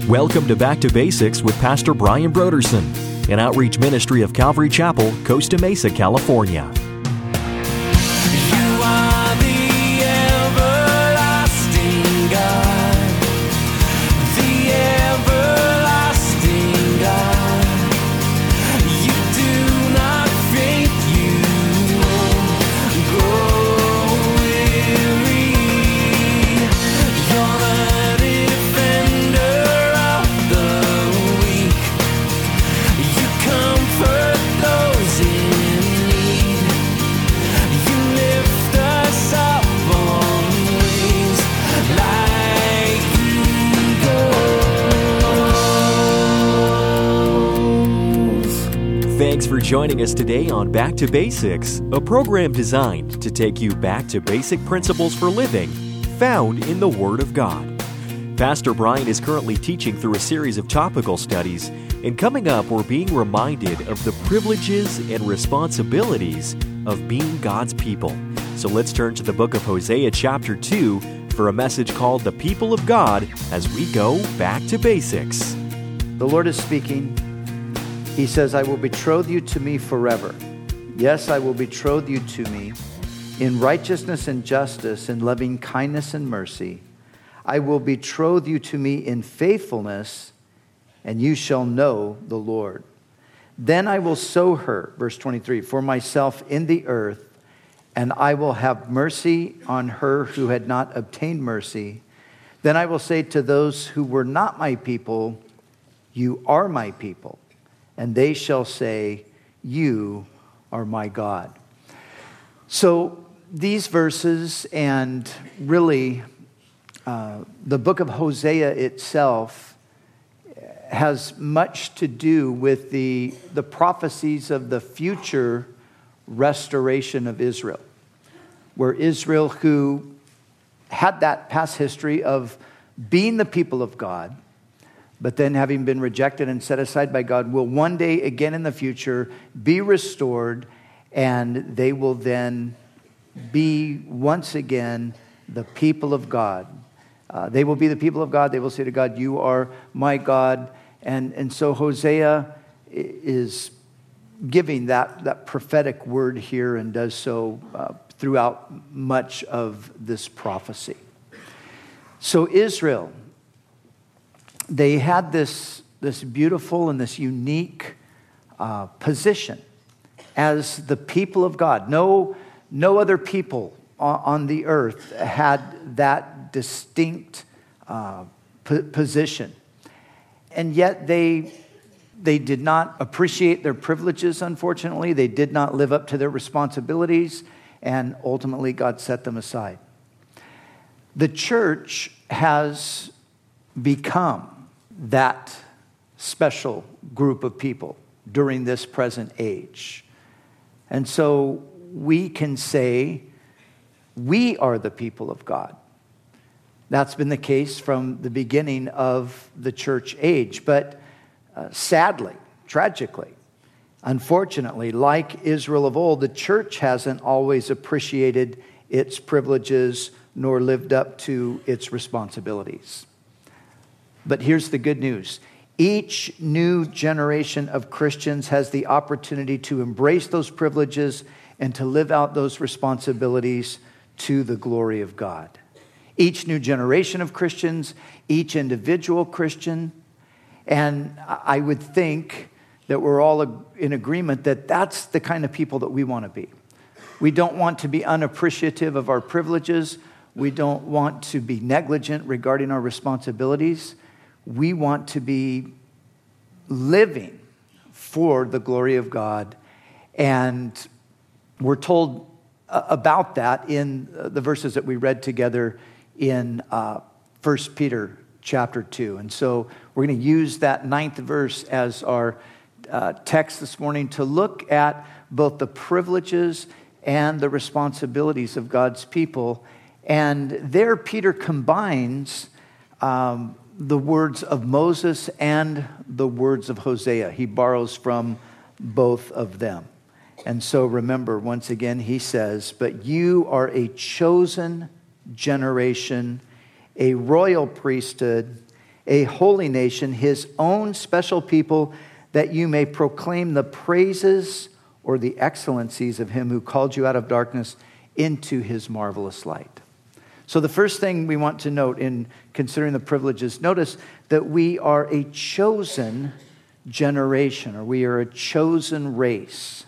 Welcome to Back to Basics with Pastor Brian Broderson, an outreach ministry of Calvary Chapel, Costa Mesa, California. You are the everlasting God, the everlasting God. You do not faint, you won't grow weary. You're the defender of the weak. You comfort those in need. You lift us up on wings like eagles. Thanks for joining us today on Back to Basics, a program designed to take you back to basic principles for living found in the Word of God. Pastor Brian is currently teaching through a series of topical studies, and coming up, we're being reminded of the privileges and responsibilities of being God's people. So let's turn to the book of Hosea chapter 2 for a message called The People of God as we go back to basics. The Lord is speaking. He says, I will betroth you to me forever. Yes, I will betroth you to me in righteousness and justice, in loving kindness and mercy. I will betroth you to me in faithfulness, and you shall know the Lord. Then I will sow her, verse 23, for myself in the earth, and I will have mercy on her who had not obtained mercy. Then I will say to those who were not my people, you are my people. And they shall say, you are my God. So these verses, and really the book of Hosea itself, has much to do with the prophecies of the future restoration of Israel, where Israel, who had that past history of being the people of God, but then having been rejected and set aside by God, will one day again in the future be restored, and they will then be once again the people of God. They will be the people of God. They will say to God, you are my God. And so Hosea is giving that prophetic word here, and does so throughout much of this prophecy. So Israel, they had this beautiful and this unique position as the people of God. No other people on the earth had that distinct position. And yet they did not appreciate their privileges, unfortunately. They did not live up to their responsibilities, and ultimately God set them aside. The church has become that special group of people during this present age. And so we can say we are the people of God. That's been the case from the beginning of the church age. But sadly, tragically, unfortunately, like Israel of old, the church hasn't always appreciated its privileges nor lived up to its responsibilities. But here's the good news. Each new generation of Christians has the opportunity to embrace those privileges and to live out those responsibilities to the glory of God. Each new generation of Christians, each individual Christian. And I would think that we're all in agreement that that's the kind of people that we want to be. We don't want to be unappreciative of our privileges. We don't want to be negligent regarding our responsibilities. We want to be living for the glory of God. And we're told about that in the verses that we read together in 1 Peter chapter 2. And so we're going to use that 9th verse as our text this morning to look at both the privileges and the responsibilities of God's people. And there Peter combines the words of Moses and the words of Hosea. He borrows from both of them. And so remember, once again, he says, but you are a chosen generation, a royal priesthood, a holy nation, his own special people, that you may proclaim the praises or the excellencies of him who called you out of darkness into his marvelous light. So the first thing we want to note in considering the privileges, notice that we are a chosen generation, or we are a chosen race.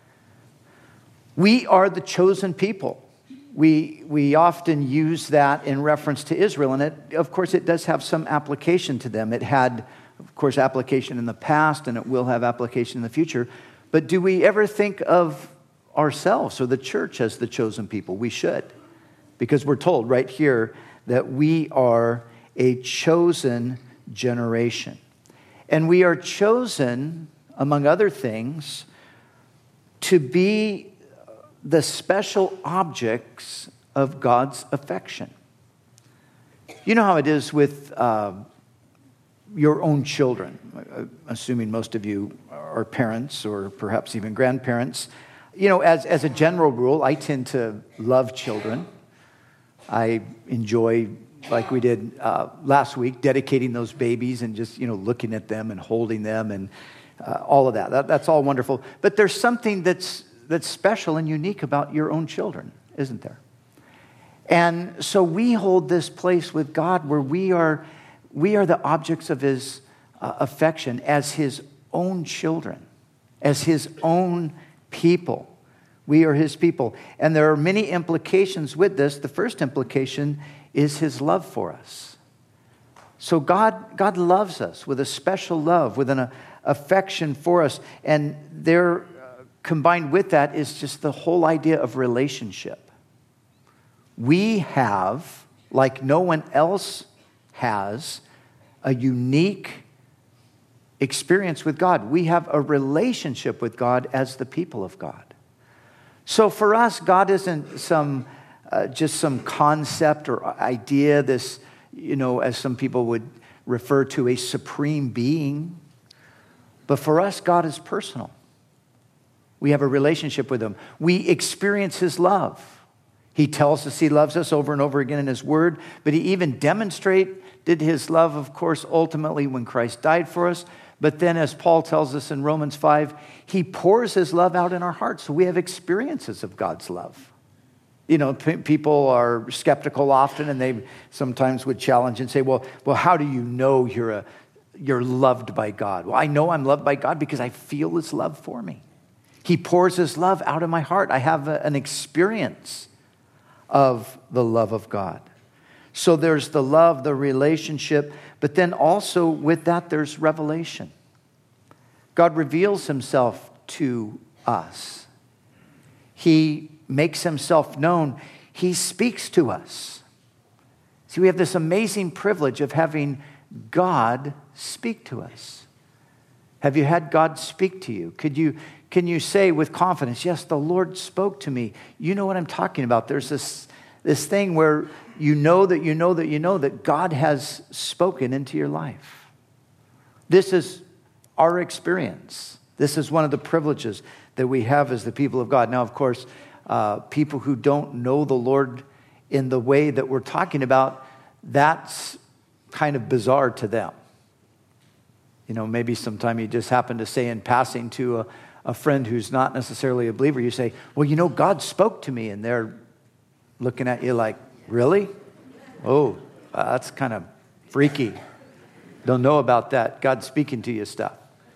We are the chosen people. We often use that in reference to Israel, and of course it does have some application to them. It had, of course, application in the past, and it will have application in the future. But do we ever think of ourselves or the church as the chosen people? We should, because we're told right here that we are a chosen generation. And we are chosen, among other things, to be the special objects of God's affection. You know how it is with your own children, assuming most of you are parents or perhaps even grandparents. You know, as a general rule, I tend to love children. I enjoy, like we did last week, dedicating those babies and just, looking at them and holding them and all of that. That's all wonderful. But there's something that's special and unique about your own children, isn't there? And so we hold this place with God where we are the objects of his affection as his own children, as his own people. We are his people. And there are many implications with this. The first implication is his love for us. So God loves us with a special love, with an affection for us. And there, combined with that is just the whole idea of relationship. We have, like no one else has, a unique experience with God. We have a relationship with God as the people of God. So for us, God isn't just some concept or idea, this, as some people would refer to, a supreme being. But for us, God is personal. We have a relationship with him. We experience his love. He tells us he loves us over and over again in his word, but he even demonstrated his love, of course, ultimately when Christ died for us. But then, as Paul tells us in Romans 5, he pours his love out in our hearts. So we have experiences of God's love. People are skeptical often, and they sometimes would challenge and say, well, how do you know you're loved by God? Well, I know I'm loved by God because I feel his love for me. He pours his love out of my heart. I have an experience of the love of God. So there's the love, the relationship, but then also with that there's revelation. God reveals himself to us. He makes himself known. He speaks to us. See, we have this amazing privilege of having God speak to us. Have you had God speak to you? Can you say with confidence, yes, the Lord spoke to me? You know what I'm talking about. There's this thing where you know that God has spoken into your life. This is our experience. This is one of the privileges that we have as the people of God. Now, of course, people who don't know the Lord in the way that we're talking about, that's kind of bizarre to them. Maybe sometime you just happen to say in passing to a friend who's not necessarily a believer, you say, well, God spoke to me, and they're looking at you like, really? Oh, that's kind of freaky. Don't know about that. God speaking to you stuff.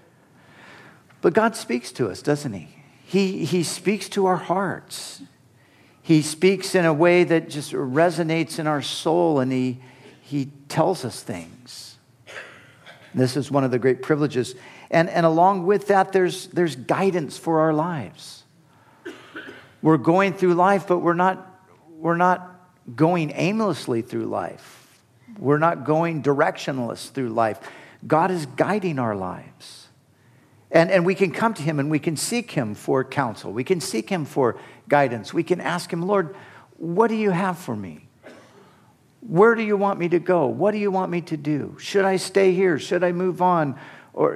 But God speaks to us, doesn't he? He speaks to our hearts. He speaks in a way that just resonates in our soul, and he tells us things. This is one of the great privileges. And along with that, there's guidance for our lives. We're going through life, but we're not going aimlessly through life. We're not going directionless through life. God is guiding our lives. And we can come to him and we can seek him for counsel. We can seek him for guidance. We can ask him, Lord, what do you have for me? Where do you want me to go? What do you want me to do? Should I stay here? Should I move on? Or,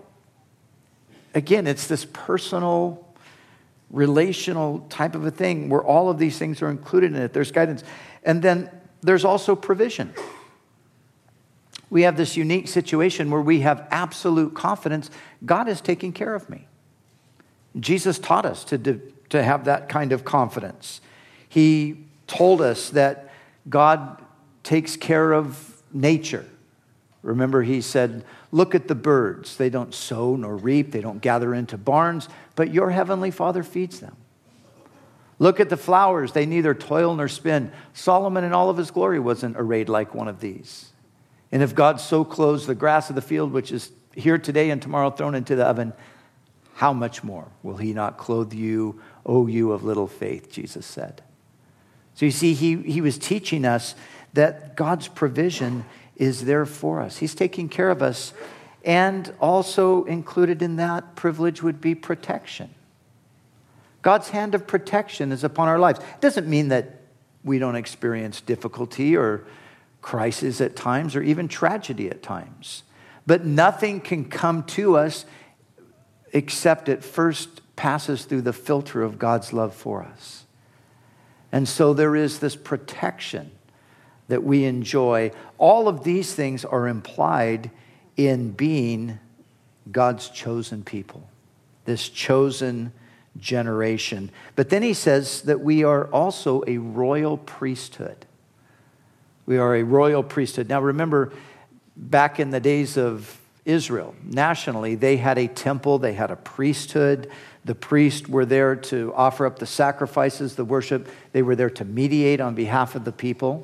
again, it's this personal, relational type of a thing where all of these things are included in it. There's guidance. And then there's also provision. We have this unique situation where we have absolute confidence. God is taking care of me. Jesus taught us to have that kind of confidence. He told us that God takes care of nature. Remember, he said, look at the birds. They don't sow nor reap. They don't gather into barns, but your heavenly Father feeds them. Look at the flowers. They neither toil nor spin. Solomon in all of his glory wasn't arrayed like one of these. And if God so clothes the grass of the field, which is here today and tomorrow thrown into the oven, how much more will he not clothe you, O you of little faith, Jesus said. So you see, he was teaching us that God's provision is there for us. He's taking care of us. And also included in that privilege would be protection. God's hand of protection is upon our lives. It doesn't mean that we don't experience difficulty or crisis at times or even tragedy at times. But nothing can come to us except it first passes through the filter of God's love for us. And so there is this protection that we enjoy. All of these things are implied in being God's chosen people, this chosen generation. But then he says that we are also a royal priesthood. We are a royal priesthood. Now remember, back in the days of Israel, nationally, they had a temple, they had a priesthood. The priests were there to offer up the sacrifices, the worship. They were there to mediate on behalf of the people.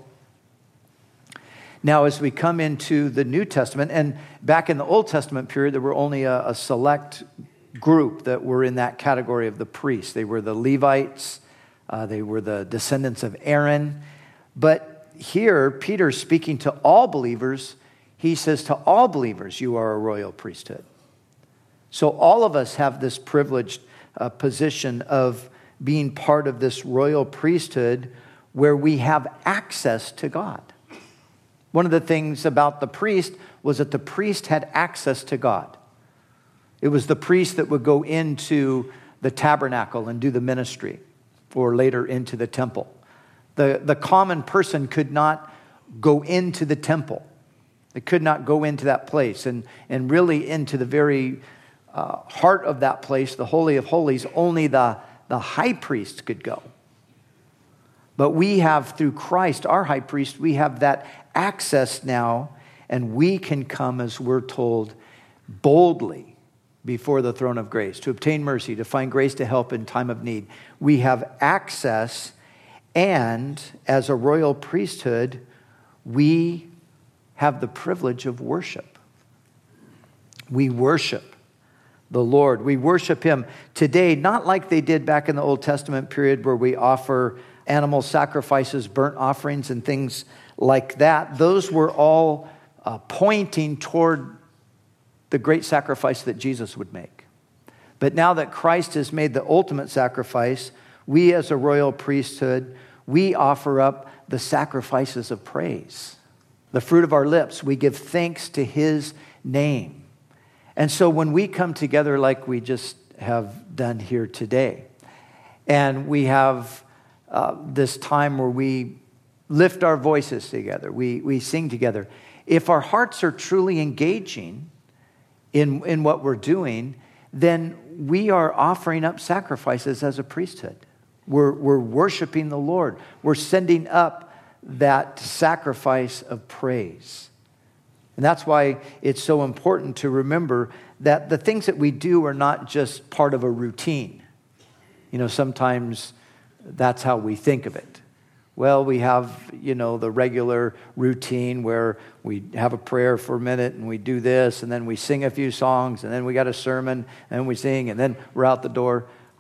Now, as we come into the New Testament, and back in the Old Testament period, there were only a select group that were in that category of the priests. They were the Levites. They were the descendants of Aaron. But here, Peter, speaking to all believers, he says to all believers, you are a royal priesthood. So all of us have this privileged position of being part of this royal priesthood where we have access to God. One of the things about the priest was that the priest had access to God. It was the priest that would go into the tabernacle and do the ministry, or later into the temple. The common person could not go into the temple. They could not go into that place. And really into the very heart of that place, the Holy of Holies, only the high priest could go. But we have, through Christ, our high priest, we have that access now, and we can come, as we're told, boldly before the throne of grace to obtain mercy, to find grace to help in time of need. We have access, and as a royal priesthood, we have the privilege of worship. We worship the Lord. We worship him today, not like they did back in the Old Testament period where we offer animal sacrifices, burnt offerings, and things like that. Those were all pointing toward the great sacrifice that Jesus would make. But now that Christ has made the ultimate sacrifice, we as a royal priesthood, we offer up the sacrifices of praise. The fruit of our lips, we give thanks to his name. And so when we come together like we just have done here today, and we have this time where we lift our voices together, we sing together, if our hearts are truly engaging in what we're doing, then we are offering up sacrifices as a priesthood. We're worshiping the Lord. We're sending up that sacrifice of praise. And that's why it's so important to remember that the things that we do are not just part of a routine. You know, sometimes that's how we think of it. Well, we have, the regular routine where we have a prayer for a minute and we do this, and then we sing a few songs, and then we got a sermon, and we sing, and then we're out the door.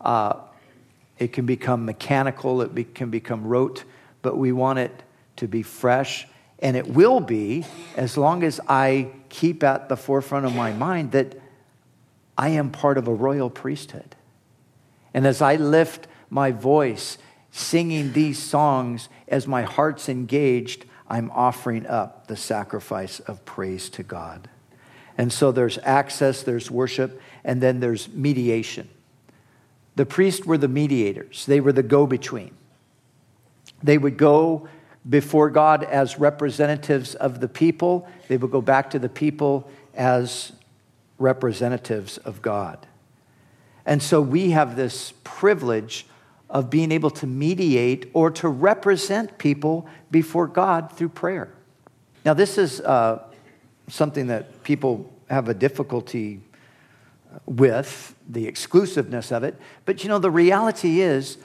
It can become mechanical, it can become rote, but we want it to be fresh, and it will be as long as I keep at the forefront of my mind that I am part of a royal priesthood. And as I lift my voice singing these songs, as my heart's engaged, I'm offering up the sacrifice of praise to God. And so there's access, there's worship, and then there's mediation. The priests were the mediators. They were the go-between. They would go before God as representatives of the people. They would go back to the people as representatives of God. And so we have this privilege of being able to mediate or to represent people before God through prayer. Now, this is something that people have a difficulty with, the exclusiveness of it. But the reality is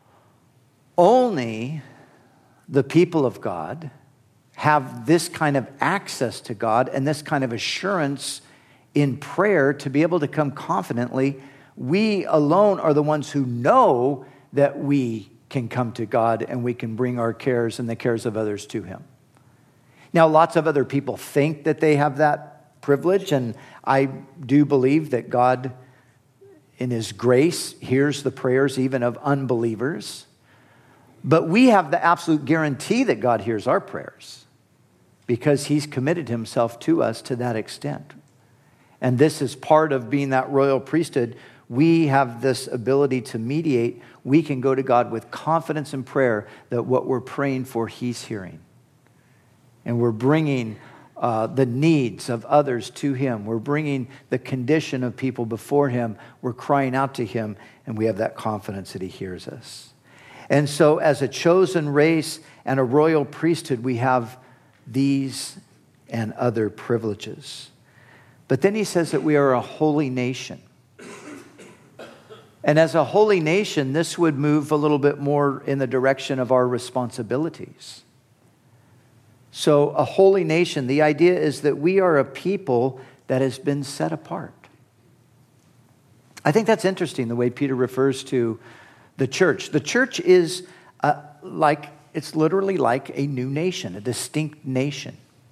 only the people of God have this kind of access to God and this kind of assurance in prayer to be able to come confidently. We alone are the ones who know that we can come to God and we can bring our cares and the cares of others to Him. Now, lots of other people think that they have that privilege, and I do believe that God, in His grace, hears the prayers even of unbelievers. But we have the absolute guarantee that God hears our prayers because He's committed Himself to us to that extent. And this is part of being that royal priesthood. We have this ability to mediate. We can go to God with confidence in prayer that what we're praying for, He's hearing. And we're bringing the needs of others to Him. We're bringing the condition of people before Him. We're crying out to Him, and we have that confidence that He hears us. And so as a chosen race and a royal priesthood, we have these and other privileges. But then he says that we are a holy nation. And as a holy nation, this would move a little bit more in the direction of our responsibilities. So a holy nation, the idea is that we are a people that has been set apart. I think that's interesting, the way Peter refers to the church. The church is it's literally like a new nation, a distinct nation.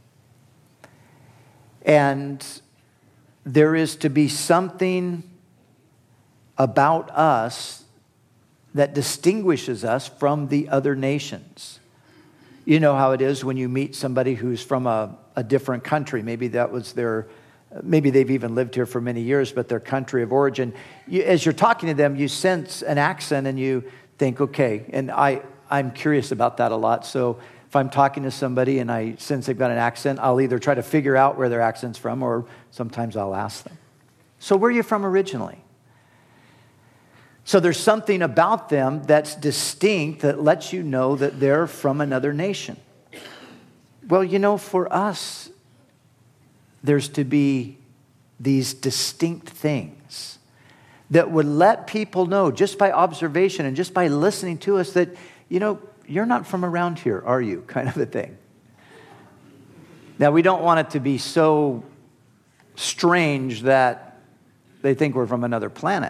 And there is to be something about us that distinguishes us from the other nations. You know how it is when you meet somebody who's from a different country. Maybe maybe they've even lived here for many years, but their country of origin. As you're talking to them, you sense an accent and you think, okay, and I'm curious about that a lot. So if I'm talking to somebody and I sense they've got an accent, I'll either try to figure out where their accent's from or sometimes I'll ask them. So where are you from originally? So there's something about them that's distinct that lets you know that they're from another nation. Well, for us, there's to be these distinct things that would let people know just by observation and just by listening to us that, you're not from around here, are you? Kind of a thing. Now, we don't want it to be so strange that they think we're from another planet.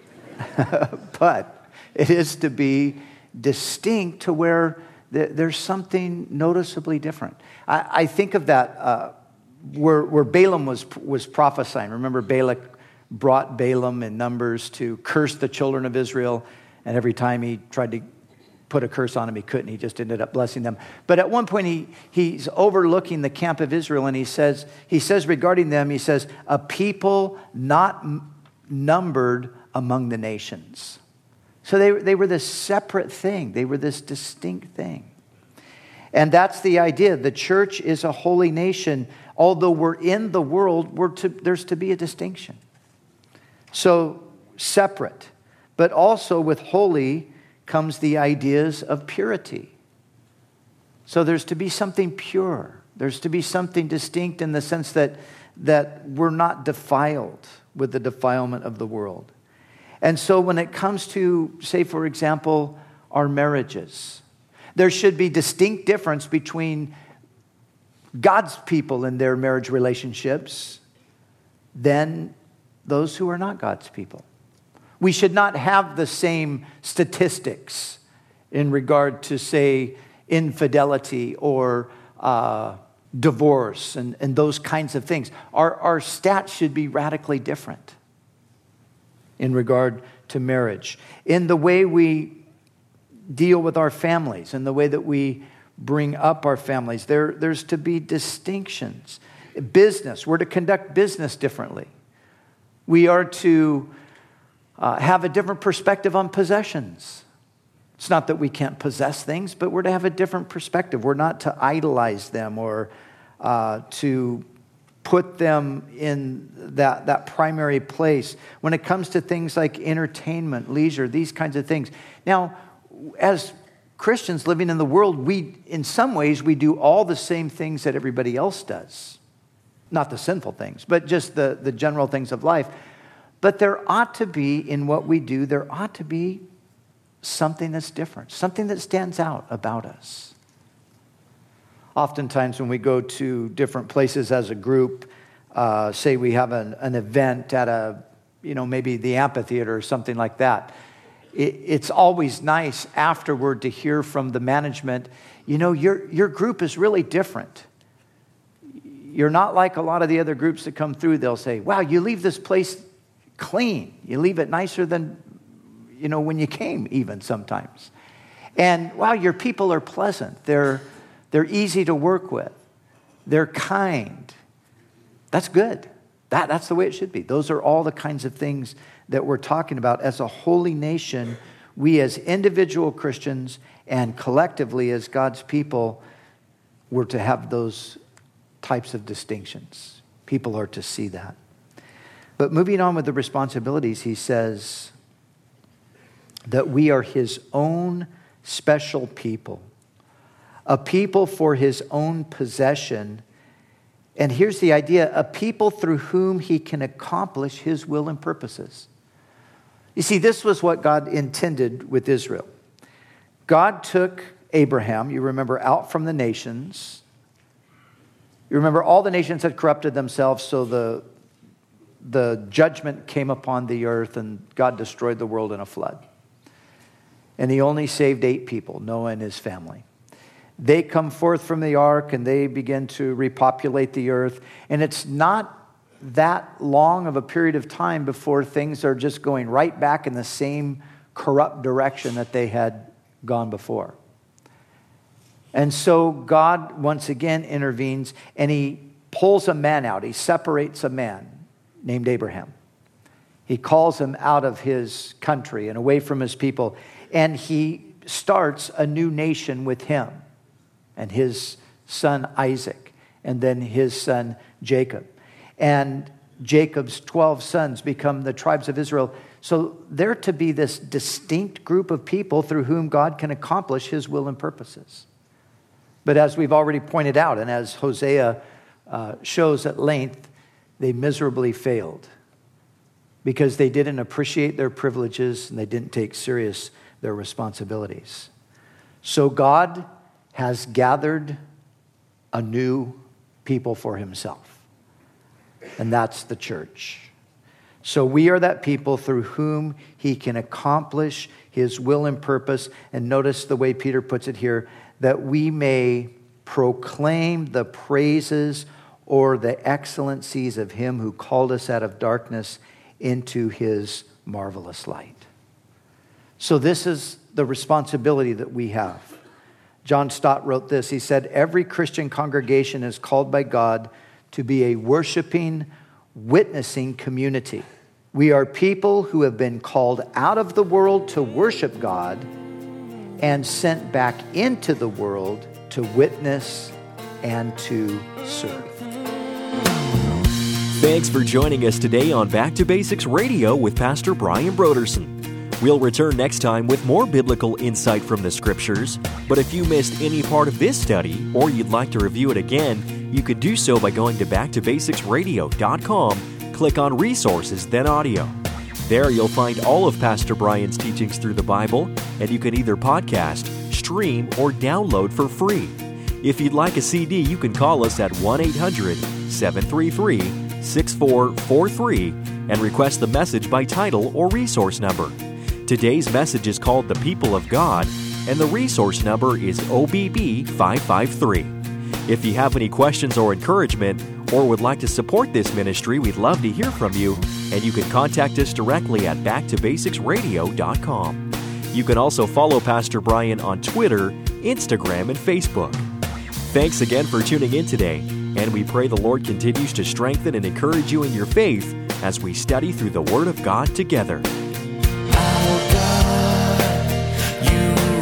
But it is to be distinct to where there's something noticeably different. I think of that where Balaam was prophesying. Remember, Balak brought Balaam in Numbers to curse the children of Israel, and every time he tried to put a curse on them, he couldn't. He just ended up blessing them. But at one point, he's overlooking the camp of Israel, and he says regarding them, he says, a people not numbered among the nations. So they were this separate thing. They were this distinct thing. And that's the idea. The church is a holy nation. Although we're in the world, there's to be a distinction. So separate. But also with holy comes the ideas of purity. So there's to be something pure. There's to be something distinct in the sense that we're not defiled with the defilement of the world. And so when it comes to, say, for example, our marriages, there should be distinct difference between God's people in their marriage relationships than those who are not God's people. We should not have the same statistics in regard to, say, infidelity or divorce and those kinds of things. Our stats should be radically different in regard to marriage. In the way we deal with our families, in the way that we bring up our families, there's to be distinctions. Business, we're to conduct business differently. We are to have a different perspective on possessions. It's not that we can't possess things, but we're to have a different perspective. We're not to idolize them or to put them in that primary place. When it comes to things like entertainment, leisure, these kinds of things. Now, as Christians living in the world, in some ways, we do all the same things that everybody else does. Not the sinful things, but just the general things of life. But there ought to be, in what we do, there ought to be something that's different, something that stands out about us. Oftentimes when we go to different places as a group, say we have an event at maybe the amphitheater or something like that, it's always nice afterward to hear from the management, your group is really different. You're not like a lot of the other groups that come through. They'll say, wow, you leave this place clean. You leave it nicer than, when you came even sometimes. And wow, your people are pleasant. They're easy to work with. They're kind. That's good. That's the way it should be. Those are all the kinds of things that we're talking about. As a holy nation, we as individual Christians and collectively as God's people, we're to have those types of distinctions. People are to see that. But moving on with the responsibilities, he says that we are his own special people, a people for his own possession. And here's the idea, a people through whom he can accomplish his will and purposes. You see, this was what God intended with Israel. God took Abraham, you remember, out from the nations. You remember all the nations had corrupted themselves, so the judgment came upon the earth and God destroyed the world in a flood. And he only saved 8 people, Noah and his family. They come forth from the ark and they begin to repopulate the earth. And it's not that long of a period of time before things are just going right back in the same corrupt direction that they had gone before. And so God once again intervenes and he pulls a man out. He separates a man named Abraham. He calls him out of his country and away from his people. And he starts a new nation with him and his son Isaac and then his son Jacob. And Jacob's 12 sons become the tribes of Israel. So they're to be this distinct group of people through whom God can accomplish his will and purposes. But as we've already pointed out, and as Hosea shows at length, they miserably failed because they didn't appreciate their privileges and they didn't take serious their responsibilities. So God has gathered a new people for himself, and that's the church. So we are that people through whom he can accomplish his will and purpose. And notice the way Peter puts it here, that we may proclaim the praises or the excellencies of him who called us out of darkness into his marvelous light. So this is the responsibility that we have. John Stott wrote this. He said, every Christian congregation is called by God to be a worshiping, witnessing community. We are people who have been called out of the world to worship God and sent back into the world to witness and to serve. Thanks for joining us today on Back to Basics Radio with Pastor Brian Brodersen. We'll return next time with more biblical insight from the Scriptures. But if you missed any part of this study or you'd like to review it again, you could do so by going to backtobasicsradio.com, click on Resources, then Audio. There you'll find all of Pastor Brian's teachings through the Bible, and you can either podcast, stream, or download for free. If you'd like a CD, you can call us at 1-800-733-6443 and request the message by title or resource number. Today's message is called The People of God, and the resource number is OBB 553. If you have any questions or encouragement, or would like to support this ministry, we'd love to hear from you, and you can contact us directly at backtobasicsradio.com. You can also follow Pastor Brian on Twitter, Instagram, and Facebook. Thanks again for tuning in today, and we pray the Lord continues to strengthen and encourage you in your faith as we study through the Word of God together. Our God, you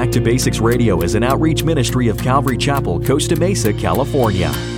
Back to Basics Radio is an outreach ministry of Calvary Chapel, Costa Mesa, California.